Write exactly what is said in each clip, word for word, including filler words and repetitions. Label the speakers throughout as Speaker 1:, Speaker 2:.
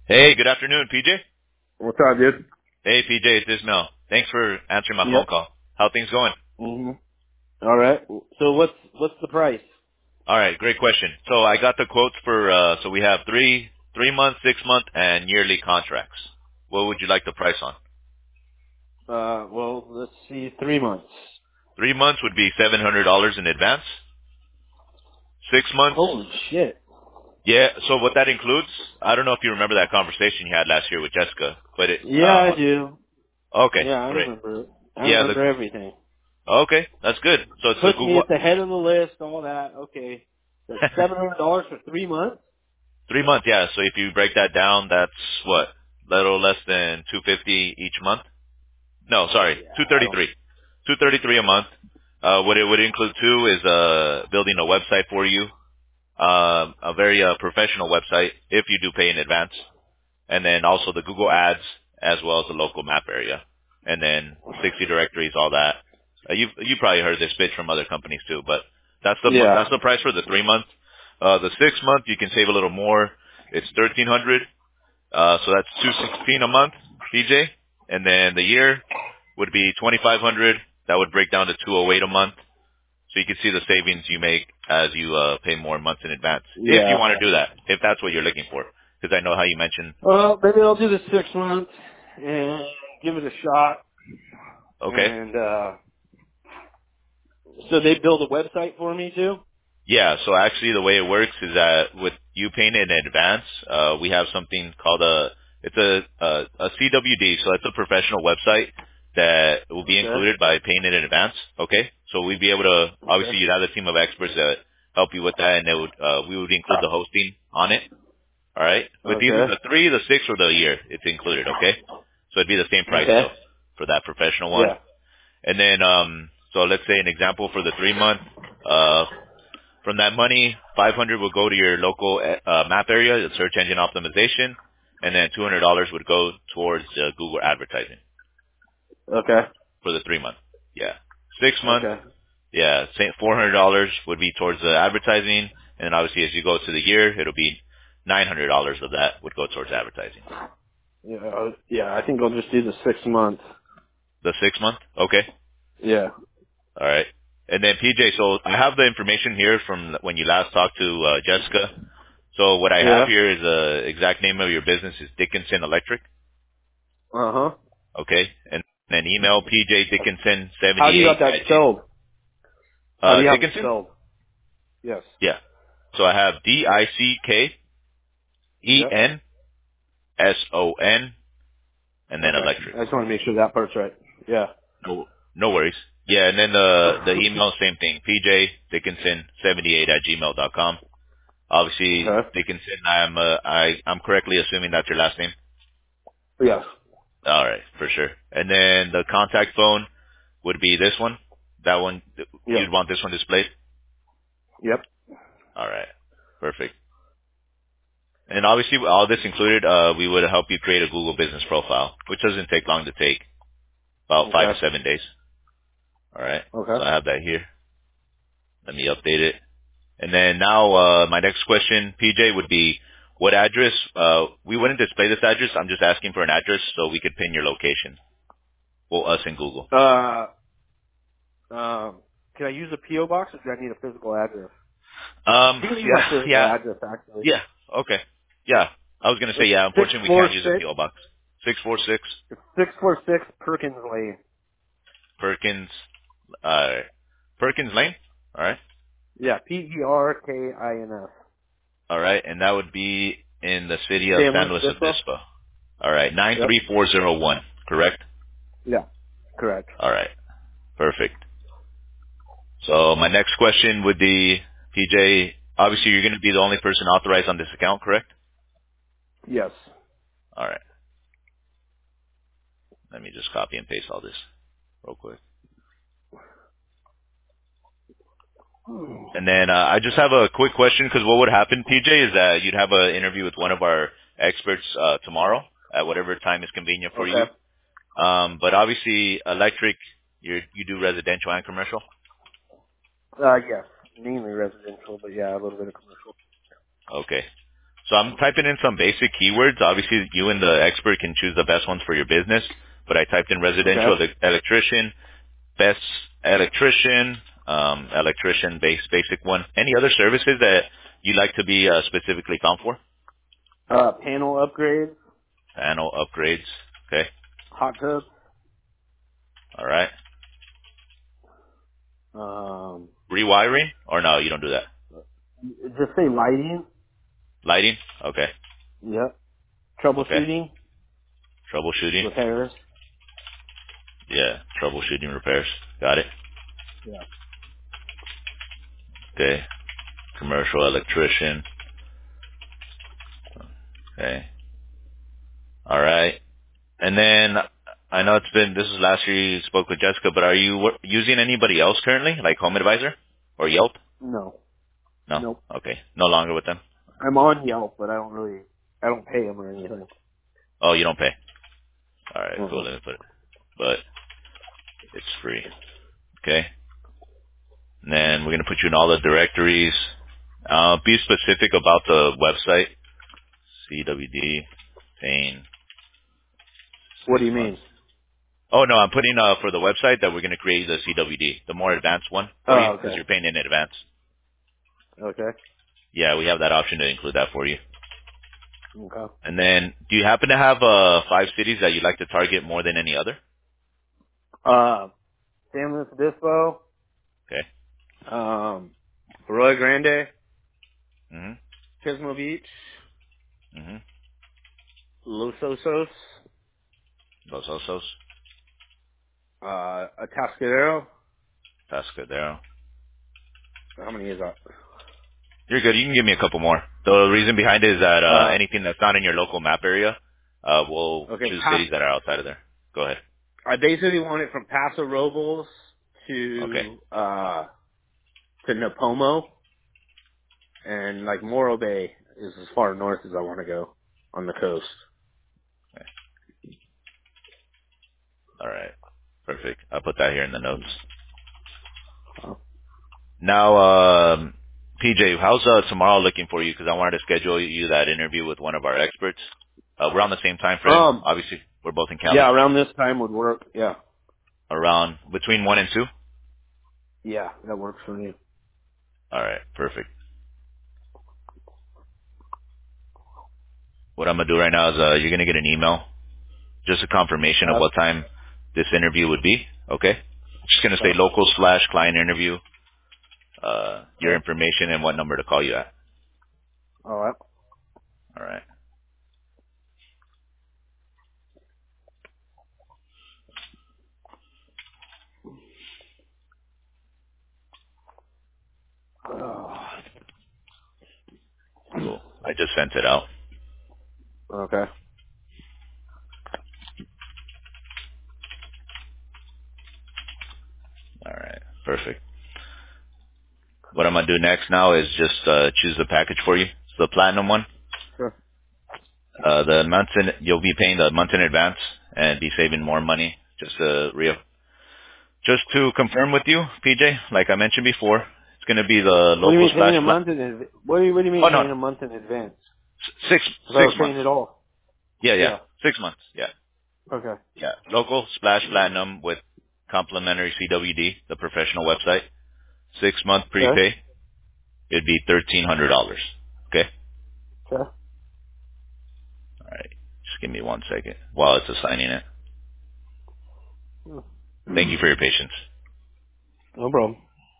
Speaker 1: Hey, good afternoon, P J.
Speaker 2: What's up, dude?
Speaker 1: Hey, P J, it's Ismail. Thanks for answering my phone
Speaker 2: Yep.
Speaker 1: call. How things going?
Speaker 2: Mhm. All right. So what's what's the price?
Speaker 1: All right, great question. So I got the quotes for, uh, so we have three, three month, six month, and yearly contracts. What would you like the price on?
Speaker 2: Uh, well, let's see, three months.
Speaker 1: Three months would be seven hundred dollars in advance. Six months,
Speaker 2: Holy shit.
Speaker 1: yeah. So what that includes, I don't know if you remember that conversation you had last year with Jessica, but it,
Speaker 2: Yeah,
Speaker 1: um,
Speaker 2: I do.
Speaker 1: okay,
Speaker 2: Yeah, I
Speaker 1: great.
Speaker 2: remember it. I
Speaker 1: Yeah, the,
Speaker 2: remember everything.
Speaker 1: okay, that's good. So it's the
Speaker 2: Puts me
Speaker 1: Google,
Speaker 2: at the head of the list, all that. Okay. That's seven hundred dollars for three months.
Speaker 1: three months, yeah. So if you break that down, that's what, little less than two fifty each month. No, sorry,
Speaker 2: Yeah,
Speaker 1: two
Speaker 2: I don't.
Speaker 1: thirty-three. two thirty-three a month. Uh, what it would include too is uh, building a website for you, um, a very uh, professional website if you do pay in advance, and then also the Google Ads as well as the local map area, and then sixty directories, all that. Uh, you you probably heard this pitch from other companies too, but that's the mo-
Speaker 2: Yeah.
Speaker 1: that's the price for the three month. Uh, the six month you can save a little more. It's thirteen hundred. Uh, so that's two sixteen a month, P J, and then the year would be twenty-five hundred. That would break down to two oh eight a month. So you can see the savings you make as you uh, pay more months in advance, if you
Speaker 2: Yeah.
Speaker 1: want to do that, if that's what you're looking for. Because I know how you mentioned.
Speaker 2: Well, maybe I'll do the six months and give it a shot.
Speaker 1: Okay.
Speaker 2: And uh so they build a website for me too.
Speaker 1: Yeah. So actually, the way it works is that with you paying in advance, uh, we have something called a it's a, a a C W D. So it's a professional website that will be
Speaker 2: Okay.
Speaker 1: included by paying in advance. Okay. So we'd be able to
Speaker 2: Okay.
Speaker 1: obviously you'd have a team of experts that help you with that, and they would uh, we would include the hosting on it. All right. With either
Speaker 2: Okay.
Speaker 1: the three, the six, or the year, it's included. Okay. So it'd be the same price
Speaker 2: Okay.
Speaker 1: though for that professional one.
Speaker 2: Yeah.
Speaker 1: And then um, so let's say an example for the three month. Uh, from that money, five hundred will go to your local uh, map area, the search engine optimization, and then two hundred dollars would go towards uh, Google advertising
Speaker 2: Okay.
Speaker 1: for the three month. Yeah. Six month,
Speaker 2: Okay.
Speaker 1: yeah, say four hundred dollars would be towards the advertising, and then obviously as you go to the year, it'll be nine hundred dollars of that would go towards advertising.
Speaker 2: Yeah. uh, Yeah. I think I'll just do the six months.
Speaker 1: The six month, okay,
Speaker 2: Yeah.
Speaker 1: all right. And then P J, so I have the information here from when you last talked to uh, Jessica. So what I have
Speaker 2: Yeah.
Speaker 1: here is the exact name of your business is Dickinson Electric.
Speaker 2: Uh huh.
Speaker 1: Okay, and then email
Speaker 2: How do you
Speaker 1: pjdickinson78
Speaker 2: got that
Speaker 1: at g.
Speaker 2: spelled? How do
Speaker 1: Uh,
Speaker 2: you have it
Speaker 1: Dickinson?
Speaker 2: spelled? Yes.
Speaker 1: Yeah. So I have D I C K E
Speaker 2: Yep.
Speaker 1: N S O N and then
Speaker 2: Okay.
Speaker 1: electric.
Speaker 2: I just want to make sure that part's right. Yeah.
Speaker 1: No, no worries. Yeah, and then the the email, same thing, pjdickinson78 at gmail dot com. Obviously,
Speaker 2: Okay.
Speaker 1: Dickinson, I'm uh, I I'm correctly assuming that's your last name.
Speaker 2: Yes.
Speaker 1: All right, for sure. And then the contact phone would be this one. That one,
Speaker 2: Yep.
Speaker 1: you'd want this one displayed.
Speaker 2: Yep.
Speaker 1: All right, perfect. And obviously, with all this included, uh, we would help you create a Google business profile, which doesn't take long to take, about five to
Speaker 2: Okay.
Speaker 1: seven days. All right. So
Speaker 2: Okay.
Speaker 1: I have that here. Let me update it. And then now, uh, my next question, P J, would be what address? Uh, we wouldn't display this address. I'm just asking for an address so we could pin your location. Well, us in Google.
Speaker 2: Uh. Um. Can I use a P O box, or do I need a physical address?
Speaker 1: Um,
Speaker 2: You can use my
Speaker 1: yeah,
Speaker 2: physical
Speaker 1: yeah,
Speaker 2: address, actually.
Speaker 1: yeah. Okay. Yeah. I was going to say,
Speaker 2: It's
Speaker 1: yeah,
Speaker 2: six
Speaker 1: unfortunately we
Speaker 2: four
Speaker 1: can't use a
Speaker 2: six.
Speaker 1: P O box. six four six
Speaker 2: It's six four six Perkins Lane.
Speaker 1: Perkins, uh, Perkins Lane. All right.
Speaker 2: Yeah. P E R K I N S.
Speaker 1: All right, and that would be in the city of
Speaker 2: San
Speaker 1: San
Speaker 2: Luis
Speaker 1: Luis
Speaker 2: Obispo.
Speaker 1: Obispo. All right, nine
Speaker 2: Yep.
Speaker 1: three four zero one, correct?
Speaker 2: Yeah. Correct.
Speaker 1: All right, perfect. So my next question would be, P J, obviously you're going to be the only person authorized on this account, correct?
Speaker 2: Yes.
Speaker 1: All right, let me just copy and paste all this real quick. And then uh, I just have a quick question because what would happen, P J, is that you'd have an interview with one of our experts uh, tomorrow at whatever time is convenient for you.
Speaker 2: Okay.
Speaker 1: Um, but obviously, electric, you you do residential and commercial.
Speaker 2: Uh, yes. Mainly residential, but yeah, a little bit of commercial.
Speaker 1: Okay. So I'm typing in some basic keywords. Obviously, you and the expert can choose the best ones for your business. But I typed in
Speaker 2: Okay.
Speaker 1: residential elec- electrician, best electrician, um, electrician base basic one. Any other services that you'd like to be uh, specifically found for?
Speaker 2: Uh, panel upgrades,
Speaker 1: Panel upgrades. Okay.
Speaker 2: hot tubs,
Speaker 1: All right.
Speaker 2: um,
Speaker 1: Rewiring? Or no, you don't do that.
Speaker 2: just say lighting.
Speaker 1: Lighting? Okay.
Speaker 2: Yep.
Speaker 1: Okay.
Speaker 2: Troubleshooting,
Speaker 1: Troubleshooting?
Speaker 2: repairs.
Speaker 1: Yeah. Troubleshooting repairs. Got it.
Speaker 2: Yeah.
Speaker 1: Okay. Commercial electrician. Okay. All right. And then I know it's been, this is last year you spoke with Jessica, but are you wor- using anybody else currently, like Home Advisor or Yelp?
Speaker 2: No.
Speaker 1: No?
Speaker 2: Nope.
Speaker 1: Okay. No longer with them?
Speaker 2: I'm on Yelp, but I don't really, I don't pay them or anything.
Speaker 1: Oh, you don't pay. All right. Cool.
Speaker 2: Uh-huh.
Speaker 1: Let me put it. But it's free. Okay. And then we're going to put you in all the directories. Uh, be specific about the website. C W D, paying
Speaker 2: What
Speaker 1: six
Speaker 2: do you
Speaker 1: months.
Speaker 2: mean?
Speaker 1: Oh no, I'm putting uh for the website that we're going to create the C W D, the more advanced one for you
Speaker 2: Oh,
Speaker 1: because
Speaker 2: okay.
Speaker 1: you're paying in advance.
Speaker 2: Okay.
Speaker 1: Yeah, we have that option to include that for you.
Speaker 2: Okay.
Speaker 1: And then, do you happen to have uh five cities that you'd like to target more than any other?
Speaker 2: Uh, San Luis Obispo,
Speaker 1: Okay.
Speaker 2: um, Arroyo Grande,
Speaker 1: Mhm.
Speaker 2: Pismo Beach,
Speaker 1: Mhm.
Speaker 2: Los Osos,
Speaker 1: Los Osos,
Speaker 2: uh, Atascadero.
Speaker 1: Tascadero.
Speaker 2: How many is that?
Speaker 1: You're good. You can give me a couple more. The reason behind it is that uh
Speaker 2: Uh,
Speaker 1: anything that's not in your local map area, uh, we'll
Speaker 2: okay,
Speaker 1: choose
Speaker 2: Pas-
Speaker 1: cities that are outside of there. Go ahead.
Speaker 2: I basically want it from Paso Robles
Speaker 1: Okay.
Speaker 2: to, uh, to Napomo, and like Morro Bay is as far north as I want to go on the coast.
Speaker 1: Okay. All right. Perfect. I'll put that here in the notes.
Speaker 2: Oh.
Speaker 1: Now, um, P J, how's uh, tomorrow looking for you? Because I wanted to schedule you that interview with one of our experts. Uh, we're on the same time frame.
Speaker 2: Um,
Speaker 1: Obviously, we're both in Cali.
Speaker 2: yeah, around this time would work. Yeah.
Speaker 1: Around between one and two.
Speaker 2: Yeah, that works for me.
Speaker 1: All right. Perfect. What I'm gonna do right now is uh, you're gonna get an email, just a confirmation of
Speaker 2: Uh,
Speaker 1: what time this interview would be. Okay. Just gonna say
Speaker 2: okay.
Speaker 1: local slash client interview. Uh, your
Speaker 2: Okay.
Speaker 1: information and what number to call you at.
Speaker 2: All right.
Speaker 1: All right.
Speaker 2: Oh,
Speaker 1: Cool. I just sent it out.
Speaker 2: okay.
Speaker 1: All right. Perfect. What I'm gonna do next now is just uh, choose the package for you. It's the platinum one.
Speaker 2: Sure.
Speaker 1: Uh, the months in, you'll be paying the month in advance and be saving more money. Just uh, real, just to confirm with you, P J. Like I mentioned before, it's gonna be the
Speaker 2: What do you
Speaker 1: local
Speaker 2: mean
Speaker 1: slash.
Speaker 2: paying a
Speaker 1: Pla-
Speaker 2: month in advance? What do you What do you mean
Speaker 1: oh no,
Speaker 2: paying a month in advance?
Speaker 1: S- six
Speaker 2: I thought I
Speaker 1: six
Speaker 2: was
Speaker 1: months.
Speaker 2: paying it all.
Speaker 1: Yeah, yeah,
Speaker 2: Yeah.
Speaker 1: six months. Yeah,
Speaker 2: Okay.
Speaker 1: yeah. Local splash platinum with complimentary C W D, the professional website. Six month
Speaker 2: Okay.
Speaker 1: prepay. It'd be thirteen hundred dollars. Okay.
Speaker 2: Okay.
Speaker 1: All right. Just give me one second while it's assigning it. Thank you for your patience.
Speaker 2: No problem.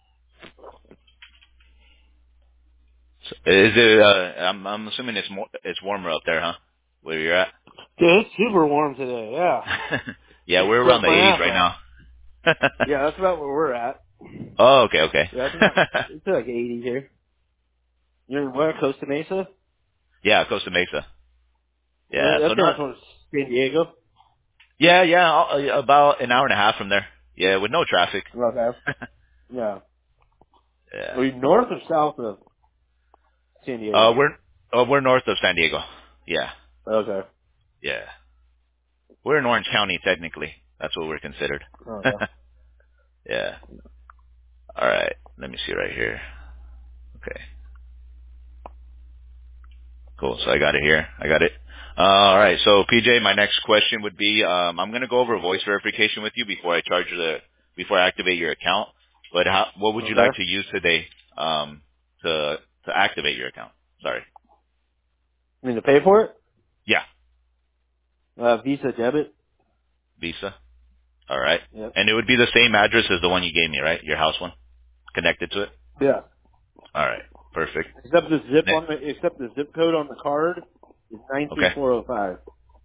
Speaker 1: So, is it? Uh, I'm I'm assuming it's more it's warmer up there, huh? Where you're at?
Speaker 2: Dude, it's super warm today. Yeah.
Speaker 1: Yeah,
Speaker 2: Just
Speaker 1: we're
Speaker 2: sweat
Speaker 1: around the
Speaker 2: my
Speaker 1: eighties
Speaker 2: ass
Speaker 1: right
Speaker 2: off.
Speaker 1: now.
Speaker 2: Yeah, that's about where we're at.
Speaker 1: Oh, okay, okay.
Speaker 2: Yeah, it's not. It's like eighty here. You're in where? Costa Mesa?
Speaker 1: Yeah, Costa Mesa.
Speaker 2: Uh,
Speaker 1: Yeah, so
Speaker 2: That's down
Speaker 1: not.
Speaker 2: towards San Diego.
Speaker 1: Yeah, yeah, uh, about an hour and a half from there. Yeah, with no traffic.
Speaker 2: Okay. Yeah.
Speaker 1: Yeah.
Speaker 2: Are you north or south of San
Speaker 1: Uh,
Speaker 2: Diego?
Speaker 1: we're uh, we're north of San Diego. Yeah,
Speaker 2: Okay.
Speaker 1: yeah. We're in Orange County technically. That's what we're considered.
Speaker 2: Okay.
Speaker 1: Yeah. All right. Let me see right here. Okay. Cool. So I got it here. I got it. Uh, all right. So P J, my next question would be, um, I'm going to go over voice verification with you before I charge the, before I activate your account. But how, what would you like
Speaker 2: Okay.
Speaker 1: to use today, um, to, to activate your account? Sorry.
Speaker 2: You mean to pay for it?
Speaker 1: Yeah.
Speaker 2: Uh, Visa debit.
Speaker 1: Visa. All right.
Speaker 2: Yep.
Speaker 1: And it would be the same address as the one you gave me, right? Your house one connected to it?
Speaker 2: Yeah.
Speaker 1: All right. Perfect.
Speaker 2: Except the zip
Speaker 1: Ne-
Speaker 2: on the except the zip code on the card is nine three
Speaker 1: Okay.
Speaker 2: four zero five.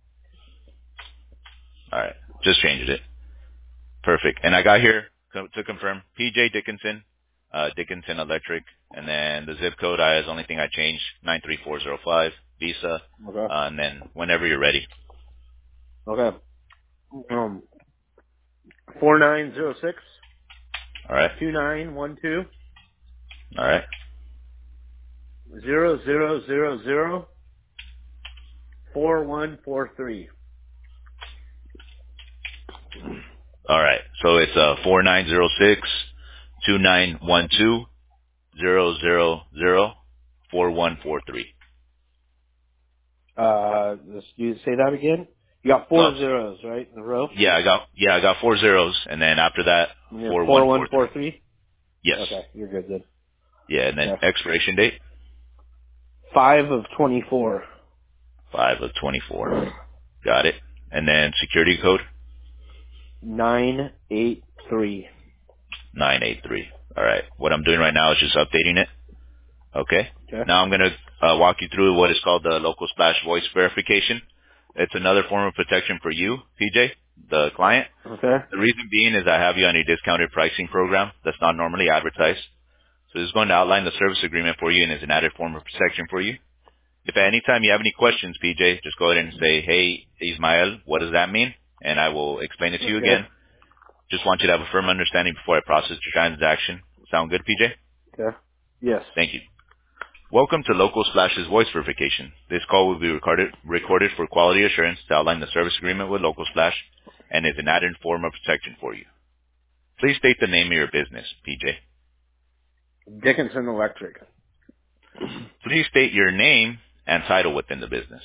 Speaker 1: All right. Just changed it. Perfect. And I got here co- to confirm P J Dickinson, uh, Dickinson Electric, and then the zip code I is the only thing I changed, nine three four zero five, Visa,
Speaker 2: Okay.
Speaker 1: uh, and then whenever you're ready.
Speaker 2: Okay. Um, four nine zero six
Speaker 1: All right.
Speaker 2: two nine one two
Speaker 1: All right.
Speaker 2: zero zero zero zero four one four three.
Speaker 1: All right. So it's uh four nine zero six two nine one two zero zero zero four one four three.
Speaker 2: Uh, let's you say that again. You got
Speaker 1: Oh,
Speaker 2: four zeros, right, in a row?
Speaker 1: yeah, I got yeah, I got four zeros, and then after that
Speaker 2: And then
Speaker 1: four
Speaker 2: four
Speaker 1: one
Speaker 2: one
Speaker 1: four
Speaker 2: four
Speaker 1: three.
Speaker 2: three?
Speaker 1: Yes.
Speaker 2: Okay, you're good then.
Speaker 1: Yeah, and then
Speaker 2: Okay.
Speaker 1: expiration date
Speaker 2: five of twenty-four.
Speaker 1: five of twenty four. Got it. And then security code
Speaker 2: nine eight three.
Speaker 1: nine eight three. All right. What I'm doing right now is just updating it. Okay.
Speaker 2: Okay.
Speaker 1: Now I'm going to uh, walk you through what is called the local splash voice verification. It's another form of protection for you, P J, the client.
Speaker 2: Okay.
Speaker 1: The reason being is I have you on a discounted pricing program that's not normally advertised. So this is going to outline the service agreement for you and is an added form of protection for you. If at any time you have any questions, P J, just go ahead and say, hey, Ismael, what does that mean? And I will explain it to you
Speaker 2: Okay.
Speaker 1: again. Just want you to have a firm understanding before I process your transaction. Sound good, P J?
Speaker 2: Okay. Yes.
Speaker 1: Thank you. Welcome to Local Splash's voice verification. This call will be recorded, recorded for quality assurance to outline the service agreement with Local Splash and is an added form of protection for you. Please state the name of your business, P J.
Speaker 2: Dickinson Electric.
Speaker 1: Please state your name and title within the business.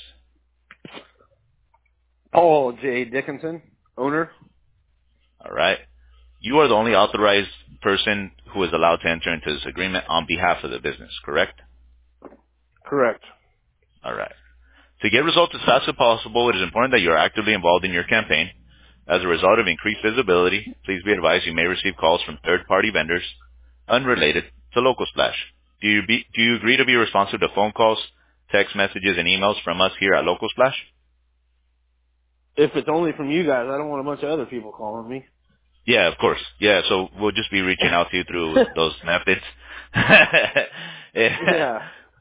Speaker 2: Paul J. Dickinson, owner.
Speaker 1: All right. You are the only authorized person who is allowed to enter into this agreement on behalf of the business, correct?
Speaker 2: Correct.
Speaker 1: All right. To get results as fast as possible, it is important that you are actively involved in your campaign. As a result of increased visibility, please be advised you may receive calls from third-party vendors unrelated to Local Splash. Do you, be, do you agree to be responsive to phone calls, text messages, and emails from us here at Local Splash?
Speaker 2: If it's only from you guys, I don't want a bunch of other people calling me.
Speaker 1: Yeah, of course. Yeah, so we'll just be reaching out to you through those methods. Yeah.
Speaker 2: Yeah.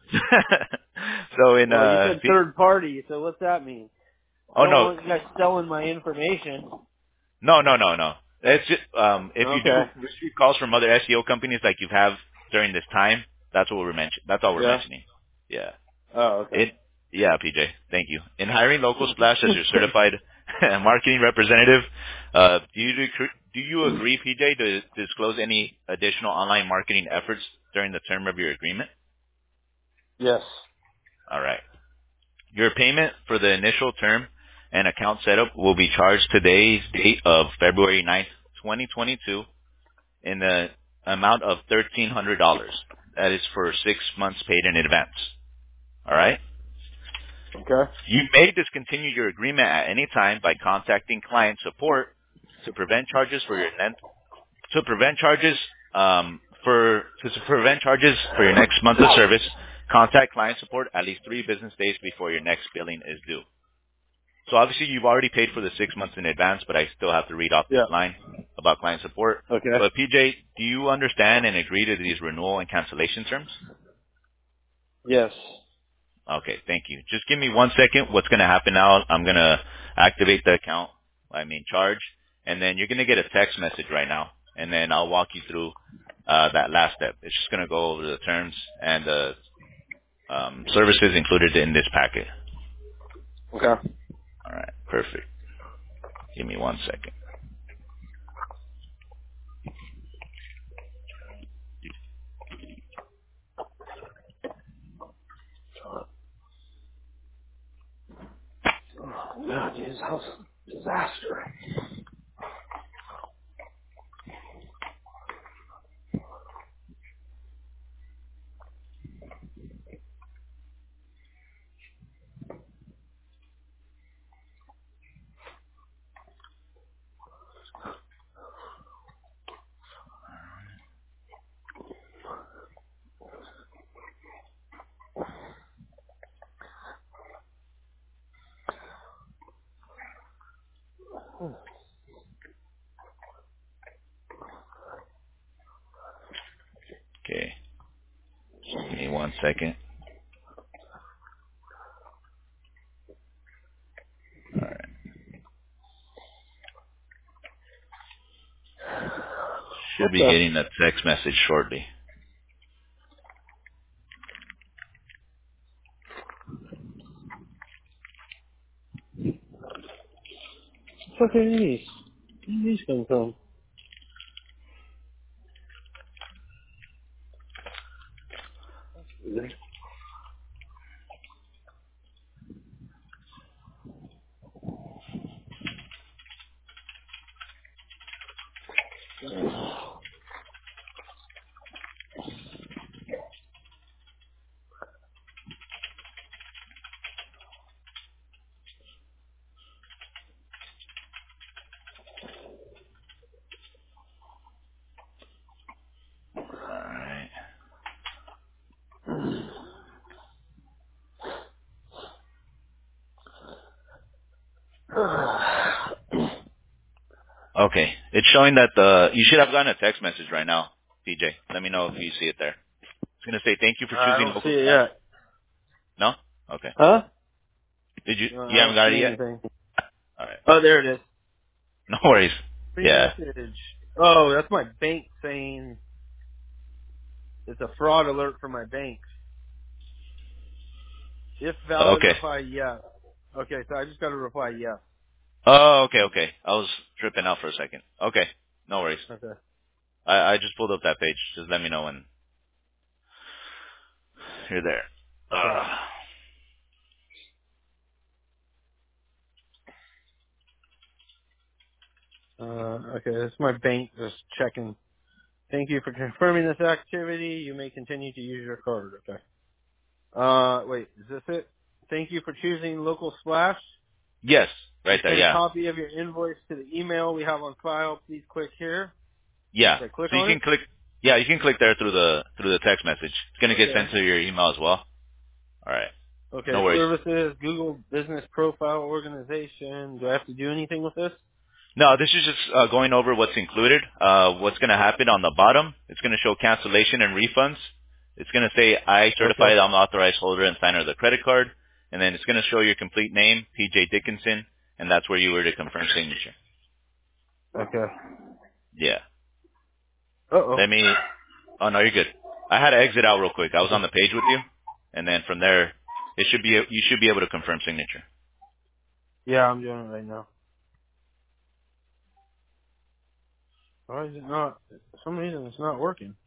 Speaker 1: So in
Speaker 2: Well, you
Speaker 1: uh,
Speaker 2: said third party, so what's that mean? I
Speaker 1: oh
Speaker 2: don't
Speaker 1: no,
Speaker 2: want you guys selling my information.
Speaker 1: no, no, no, no. It's just, um, if you
Speaker 2: Okay.
Speaker 1: do receive calls from other S E O companies like you have during this time, that's what we're mention. That's all we're
Speaker 2: Yeah.
Speaker 1: mentioning. Yeah.
Speaker 2: Oh, okay.
Speaker 1: It. Yeah, P J. Thank you. In hiring Local Splash as your certified marketing representative, uh, do you agree- do you agree, P J, to disclose any additional online marketing efforts during the term of your agreement?
Speaker 2: Yes.
Speaker 1: All right. Your payment for the initial term and account setup will be charged today's date of February ninth, twenty twenty-two in the amount of thirteen hundred dollars. That is for six months paid in advance. All right?
Speaker 2: Okay.
Speaker 1: You may discontinue your agreement at any time by contacting client support to prevent charges for your ne- to prevent charges um, for to to prevent charges for your next month of service. Contact client support at least three business days before your next billing is due. So obviously you've already paid for the six months in advance, but I still have to read off this
Speaker 2: Yeah.
Speaker 1: line about client support.
Speaker 2: Okay.
Speaker 1: But P J, do you understand and agree to these renewal and cancellation terms?
Speaker 2: Yes.
Speaker 1: Okay, thank you. Just give me one second. What's going to happen now, I'm going to activate the account, I mean charge, and then you're going to get a text message right now, and then I'll walk you through uh, that last step. It's just going to go over the terms and the um, services included in this packet.
Speaker 2: Okay.
Speaker 1: All right, perfect. Give me one second.
Speaker 2: Jesus, house disaster.
Speaker 1: Okay. Give me one second. All right. Should
Speaker 2: What
Speaker 1: be
Speaker 2: the
Speaker 1: getting a text message shortly.
Speaker 2: fuck are these? Where did these come from?
Speaker 1: All right. Okay. It's showing that the you should have gotten a text message right now, P J. Let me know if you see it there. It's gonna say thank you for
Speaker 2: I
Speaker 1: choosing
Speaker 2: don't see
Speaker 1: local
Speaker 2: it
Speaker 1: slash.
Speaker 2: yet.
Speaker 1: No? Okay.
Speaker 2: Huh?
Speaker 1: Did you
Speaker 2: No, I
Speaker 1: you haven't
Speaker 2: don't
Speaker 1: got
Speaker 2: see
Speaker 1: it yet?
Speaker 2: anything.
Speaker 1: All right.
Speaker 2: Oh, there it is.
Speaker 1: No worries.
Speaker 2: Free
Speaker 1: Yeah.
Speaker 2: message. Oh, that's my bank saying it's a fraud alert from my bank. If valid,
Speaker 1: Okay.
Speaker 2: reply yes. Okay, so I just got to reply yes.
Speaker 1: Oh, okay, okay. I was tripping out for a second. Okay. No worries.
Speaker 2: Okay.
Speaker 1: I, I just pulled up that page. Just let me know when you're there.
Speaker 2: Okay.
Speaker 1: Uh,
Speaker 2: Uh, okay, this is my bank just checking. Thank you for confirming this activity. You may continue to use your card. Okay. Uh, wait, is this it? Thank you for choosing Local Splash.
Speaker 1: yes.
Speaker 2: To
Speaker 1: Right there,
Speaker 2: send a
Speaker 1: yeah.
Speaker 2: copy of your invoice to the email we have on file, please click here.
Speaker 1: Yeah.
Speaker 2: Should I click
Speaker 1: So you
Speaker 2: on
Speaker 1: can
Speaker 2: it?
Speaker 1: click yeah, you can click there through the through the text message. It's gonna get
Speaker 2: Okay.
Speaker 1: sent to your email as well. All right.
Speaker 2: Okay,
Speaker 1: No worries.
Speaker 2: services, Google Business Profile Organization. Do I have to do anything with this?
Speaker 1: No, this is just uh, going over what's included. Uh, what's going to happen on the bottom? It's going to show cancellation and refunds. It's going to say, I certify
Speaker 2: Okay.
Speaker 1: that I'm the authorized holder and signer of the credit card. And then it's going to show your complete name, P J Dickinson, and that's where you were to confirm signature.
Speaker 2: Okay.
Speaker 1: Yeah.
Speaker 2: Uh-oh.
Speaker 1: Let me, oh no, you're good. I had to exit out real quick. I was on
Speaker 2: Okay.
Speaker 1: the page with you. And then from there, it should be, you should be able to confirm signature.
Speaker 2: Yeah, I'm doing it right now. Why is it not? For some reason it's not working.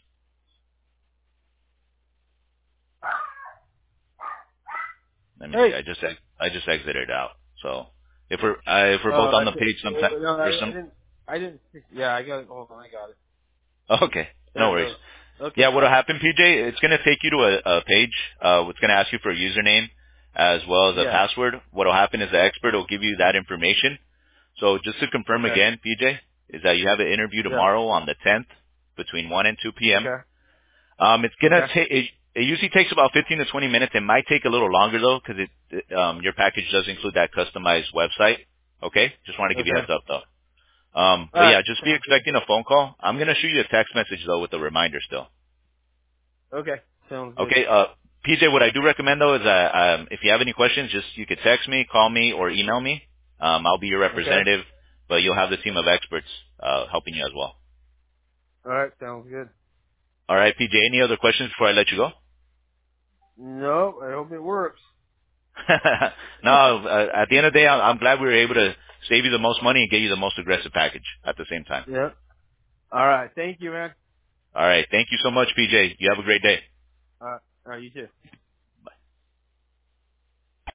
Speaker 1: Let me see.
Speaker 2: Hey!
Speaker 1: I just, ex- I just exited out. So if we're, uh, if we're
Speaker 2: Uh,
Speaker 1: both on
Speaker 2: I,
Speaker 1: the
Speaker 2: said-
Speaker 1: page sometime,
Speaker 2: uh, no, I,
Speaker 1: or
Speaker 2: I
Speaker 1: some,
Speaker 2: didn't, I didn't, yeah, I got it. Hold on, I got it.
Speaker 1: okay, no
Speaker 2: There it
Speaker 1: worries.
Speaker 2: goes. Okay.
Speaker 1: Yeah, what'll happen, P J? It's gonna take you to a, a page. Uh, it's gonna ask you for a username as well as a
Speaker 2: Yeah.
Speaker 1: password. What'll happen is the expert will give you that information. So just to confirm
Speaker 2: Okay.
Speaker 1: again, P J, is that you have an interview
Speaker 2: Yeah.
Speaker 1: tomorrow on the tenth between one and two p.m.
Speaker 2: Okay.
Speaker 1: Um, it's gonna
Speaker 2: Okay.
Speaker 1: take. It, it usually takes about fifteen to twenty minutes. It might take a little longer though, because it, it um, your package does include that customized website. Okay, just want to give you a
Speaker 2: Okay.
Speaker 1: heads up though. Um, but
Speaker 2: Alright,
Speaker 1: yeah, just be
Speaker 2: sounds good.
Speaker 1: expecting a phone call. I'm gonna shoot you a text message though with a reminder still.
Speaker 2: Okay. Sounds good.
Speaker 1: Okay, uh, P J, what I do recommend though is that um, if you have any questions, just you could text me, call me, or email me. Um, I'll be your
Speaker 2: Okay.
Speaker 1: representative, but you'll have the team of experts uh, helping you as well.
Speaker 2: Alright, sounds good.
Speaker 1: All right, P J, any other questions before I let you go?
Speaker 2: No, I hope it works.
Speaker 1: No, uh, at the end of the day, I'm I'm glad we were able to save you the most money and get you the most aggressive package at the same time.
Speaker 2: Yeah. Alright, thank you, man.
Speaker 1: All right, thank you so much, P J. You have a great day.
Speaker 2: Alright, alright, you too.